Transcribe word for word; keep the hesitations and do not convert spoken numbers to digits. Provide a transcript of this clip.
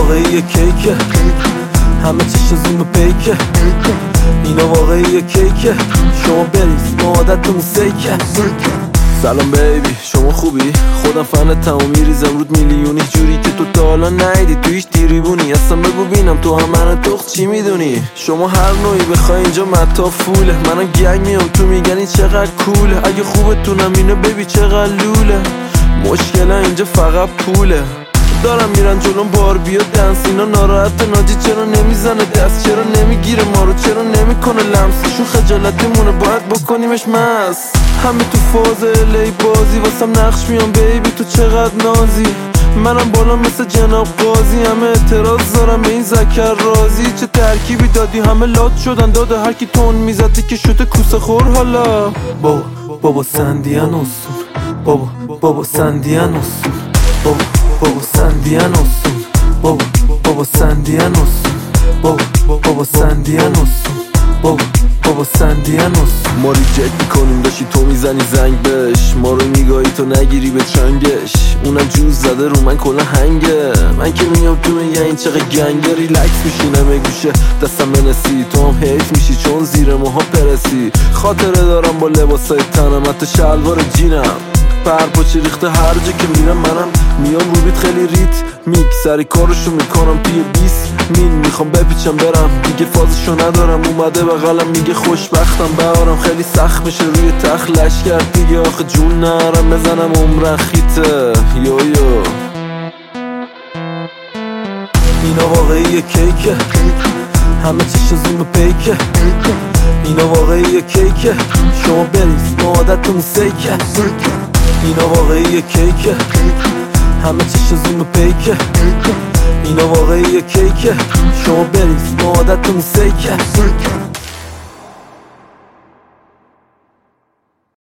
واقعی کیکه، همه چیش زوم پیکه. اینا واقعی کیکه، شما بریز ما عادتمون سیکه. سلام بیبی شما خوبی؟ خودم فنتم و میریزم رود میلیونی جوری که تو تا حالا نیدی، تو هیچ دیریبونی اصلا بگو بینم تو هم من تخت چی میدونی؟ شما هر نوعی بخوای اینجا متا فوله، منم گنگ میام تو میگنی چقدر کوله. اگه خوبتونم اینو ببی چقدر لوله، مشکل اینجا فقط پوله. دارم میرن جلوم باربی و دنس، اینا ناراحت ناجی چرا نمیزنه دست، چرا نمیگیره ما رو، چرا نمیکنه لمسشون خجالتیمونه باید بکنیمش مست. همه تو فاز الی بازی واسم نقش میان بیبی تو چقدر نازی، منم بالا مثل جناب قاضی، همه اعتراض دارم به این ذکر رازی. چه ترکیبی دادی همه لات شدن، داده هرکی تون میزدی که شده کوسه خور. حالا بابا بابا سندیان اصول، بابا بابا سندیان اصول، بابا بابا سندیان اصول، بابا بابا سندیان اصول، بابا بابا سندیان اصول، بابا بابا سندیان اصول. ما ریجکت میکنیم داشتی تو میزنی زنگ بش، ما رو میگاهی تو نگیری به چنگش، اونم جوز زده رو من کلا هنگه. من که میام تو میگه این چقدر گنگه، ریلکس میشینم یه گوشه دستم بنسی، تو هم حیف میشی چون زیر ماها پرسی. خاطره دارم با لباسای تنم حتی شلوار جینم، پرپاچه ریخته هر جا که میرم، منم میام رو بیت خیلی ریت میک سری کارشو میکنم توی بیس مین، میخوام بپیچم برم دیگه فازشو ندارم. اومده بغلم میگه خوشبختم بهارم، خیلی سخت میشه روی تخلش کرد دیگه آخه جون نرم بزنم عمرن خیته. یو یو اینا واقعی کیکه، همه چیش زوم پیکه. اینا واقعی کیکه، شما بریز ما عادتمون سیکه. اینا واقعی کیکه، همه چیش زوم پیکه. اینا واقعی کیکه، شما بریز ما عادتمون سیکه.